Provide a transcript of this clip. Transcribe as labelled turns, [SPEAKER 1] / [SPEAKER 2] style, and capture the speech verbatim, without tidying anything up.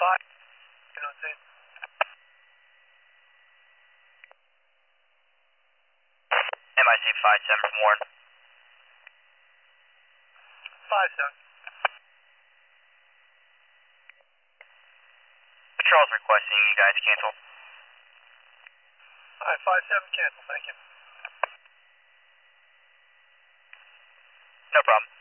[SPEAKER 1] five. You know, say.
[SPEAKER 2] M I C five seven from Warren.
[SPEAKER 1] five seven.
[SPEAKER 2] Patrol's requesting you guys cancel.
[SPEAKER 1] Alright, five seven cancel, thank you.
[SPEAKER 2] No problem.